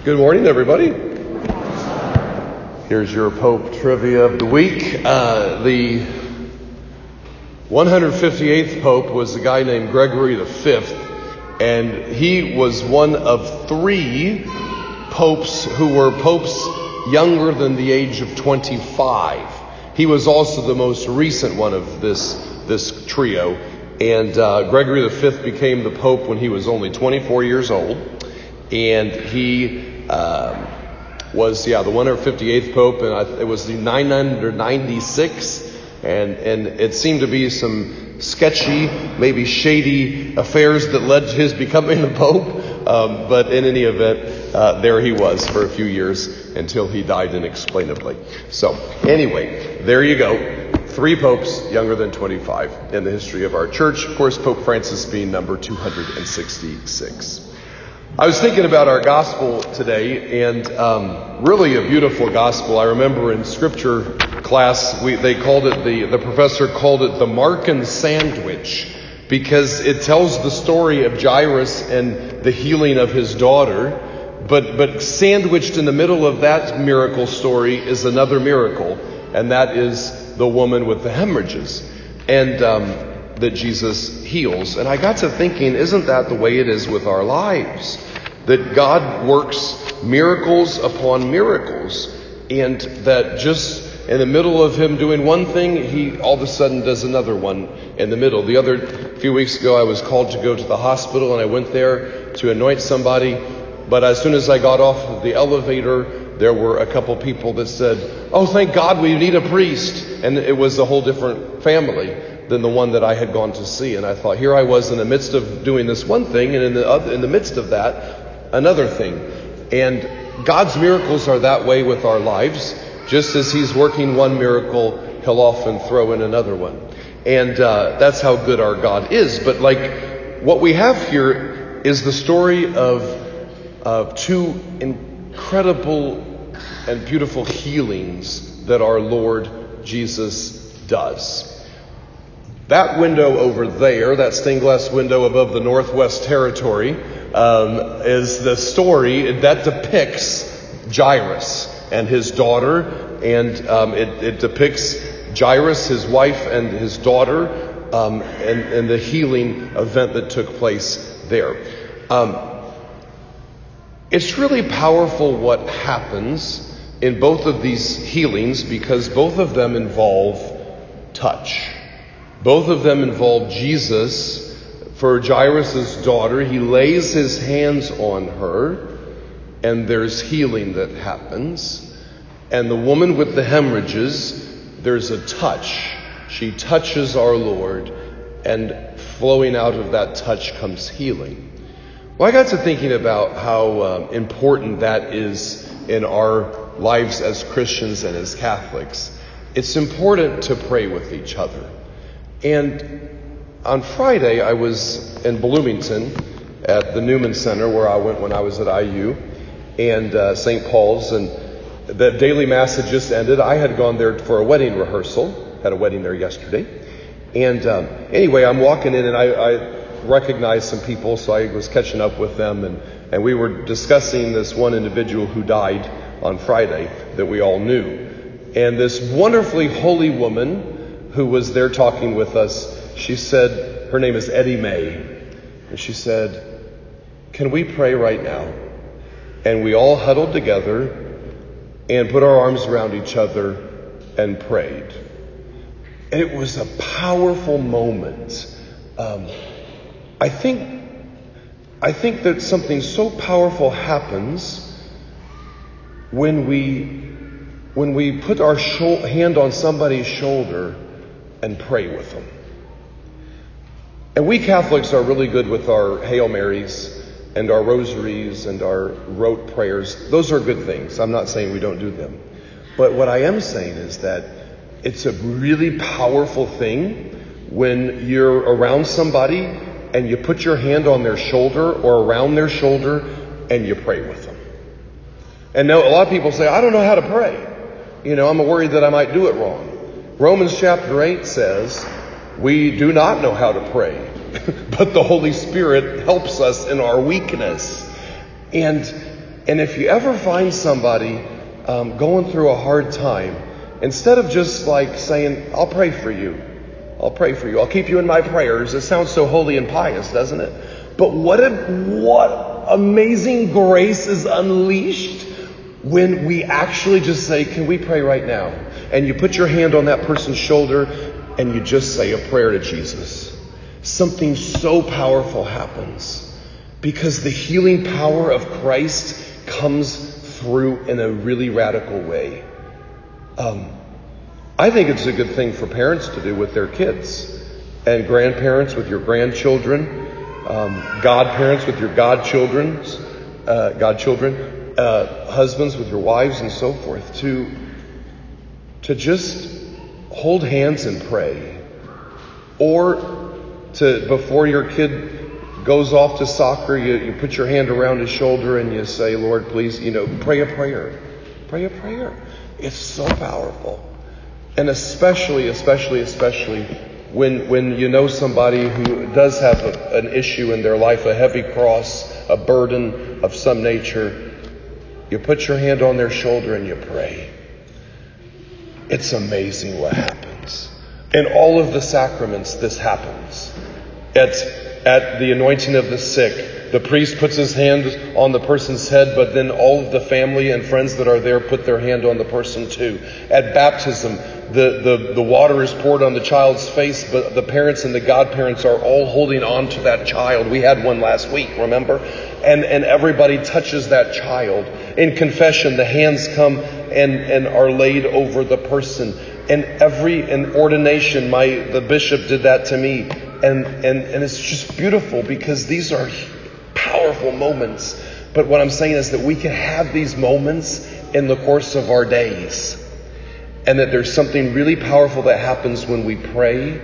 Good morning, everybody. Here's your Pope trivia of the week. The 158th Pope was a guy named Gregory V, and he was one of three popes who were popes younger than the age of 25. He was also the most recent one of this trio, and Gregory V became the Pope when he was only 24 years old, and he was the 158th Pope, and it was the 996, and it seemed to be some sketchy, maybe shady affairs that led to his becoming the Pope, but in any event, there he was for a few years until he died inexplicably. So anyway, there you go. Three popes younger than 25 in the history of our church. Of course, Pope Francis being number 266. I was thinking about our gospel today, and really a beautiful gospel. I remember in scripture class, the professor called it the Markan sandwich, because it tells the story of Jairus and the healing of his daughter, but sandwiched in the middle of that miracle story is another miracle, and that is the woman with the hemorrhages, and that Jesus heals. And I got to thinking, isn't that the way it is with our lives? That God works miracles upon miracles, and that just in the middle of him doing one thing, he all of a sudden does another one in the middle. The other few weeks ago, I was called to go to the hospital, and I went there to anoint somebody, but as soon as I got off of the elevator, there were a couple people that said, "Oh, thank God, we need a priest." And it was a whole different family than the one that I had gone to see. And I thought, here I was in the midst of doing this one thing, and in the midst of that, another thing. And God's miracles are that way with our lives. Just as he's working one miracle, he'll often throw in another one. And that's how good our God is. But like what we have here is the story of two incredible and beautiful healings that our Lord Jesus does. That window over there, that stained glass window above the Northwest Territory, is the story that depicts Jairus and his daughter, and it depicts Jairus, his wife, and his daughter, and the healing event that took place there. It's really powerful what happens in both of these healings, because both of them involve touch. Both of them involve Jesus. For Jairus' daughter, he lays his hands on her, and there's healing that happens. And the woman with the hemorrhages, there's a touch. She touches our Lord, and flowing out of that touch comes healing. Well, I got to thinking about how important that is in our lives as Christians and as Catholics. It's important to pray with each other. And on Friday, I was in Bloomington at the Newman Center, where I went when I was at IU, and St. Paul's, and the daily mass had just ended. I had gone there for a wedding rehearsal, had a wedding there yesterday, and anyway, I'm walking in, and I recognized some people, so I was catching up with them, and we were discussing this one individual who died on Friday that we all knew. And this wonderfully holy woman who was there talking with us, she said, her name is Eddie Mae, and she said, "Can we pray right now?" And we all huddled together and put our arms around each other and prayed. And it was a powerful moment. I think that something so powerful happens when we put our hand on somebody's shoulder and pray with them. And we Catholics are really good with our Hail Marys and our rosaries and our rote prayers. Those are good things. I'm not saying we don't do them. But what I am saying is that it's a really powerful thing when you're around somebody and you put your hand on their shoulder or around their shoulder and you pray with them. And now a lot of people say, "I don't know how to pray. I'm worried that I might do it wrong." Romans chapter 8 says, we do not know how to pray, but the Holy Spirit helps us in our weakness. And And if you ever find somebody going through a hard time, instead of just like saying, I'll pray for you. I'll pray for you. I'll keep you in my prayers. It sounds so holy and pious, doesn't it? But what amazing grace is unleashed when we actually just say, can we pray right now? And you put your hand on that person's shoulder and you just say a prayer to Jesus. Something so powerful happens because the healing power of Christ comes through in a really radical way. I think it's a good thing for parents to do with their kids, and grandparents with your grandchildren, godparents with your godchildren, husbands with your wives, and so forth, to just hold hands and pray, or to, before your kid goes off to soccer, you put your hand around his shoulder and you say, Lord, please, pray a prayer. Pray a prayer. It's so powerful. And especially when you know somebody who does have an issue in their life, a heavy cross, a burden of some nature, you put your hand on their shoulder and you pray. It's amazing what happens. In all of the sacraments, this happens. At the anointing of the sick, the priest puts his hand on the person's head, but then all of the family and friends that are there put their hand on the person too. At baptism, the water is poured on the child's face, but the parents and the godparents are all holding on to that child. We had one last week, remember? And everybody touches that child. In confession, the hands come and are laid over the person. And in ordination, the bishop did that to me. And it's just beautiful because these are powerful moments. But what I'm saying is that we can have these moments in the course of our days. And that there's something really powerful that happens when we pray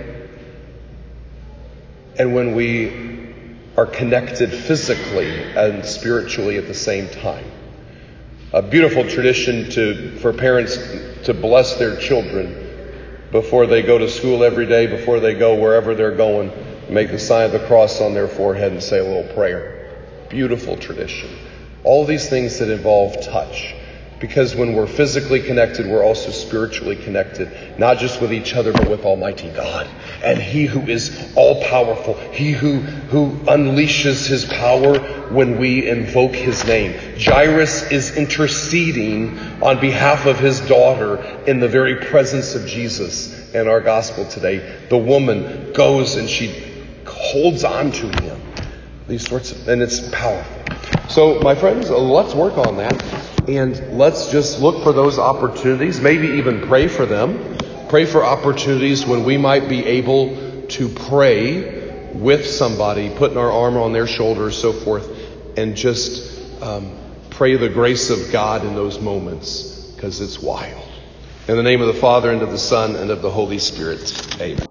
and when we are connected physically and spiritually at the same time. A beautiful tradition for parents to bless their children before they go to school every day, before they go wherever they're going, make the sign of the cross on their forehead and say a little prayer. Beautiful tradition. All these things that involve touch. Because when we're physically connected, we're also spiritually connected, not just with each other, but with Almighty God. And He who is all-powerful, He who unleashes His power when we invoke His name. Jairus is interceding on behalf of his daughter in the very presence of Jesus in our gospel today. The woman goes and she holds on to Him. And it's powerful. So, my friends, let's work on that. And let's just look for those opportunities, maybe even pray for them. Pray for opportunities when we might be able to pray with somebody, putting our arm on their shoulder, so forth, and just pray the grace of God in those moments, because it's wild. In the name of the Father, and of the Son, and of the Holy Spirit, amen.